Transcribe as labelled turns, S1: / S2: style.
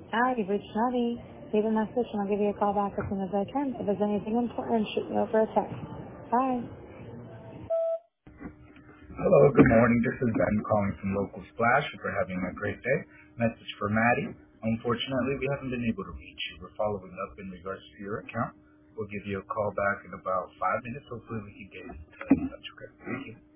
S1: Hi, you've reached Maddie. Leave a message and I'll give you a call back as soon as I can. If there's anything important, shoot me over a text. Bye.
S2: Hello, good morning. This is Ben calling from Local Splash. Hope you're having a great day. Message for Maddie. Unfortunately, we haven't been able to reach you. We're following up in regards to your account. We'll give you a call back in about 5 minutes. Hopefully we can get in touch. Okay. Thank you.